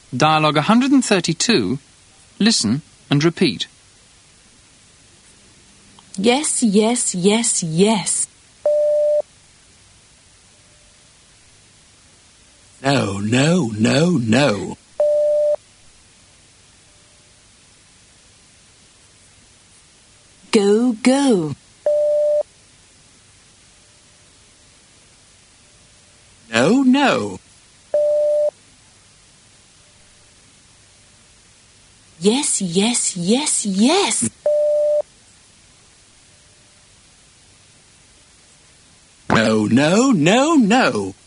Dialogue 132. Listen and repeat. Yes, yes, yes, yes. No, no, no, no. Go, go. No, no. Yes, yes, yes, yes. No, no, no, no.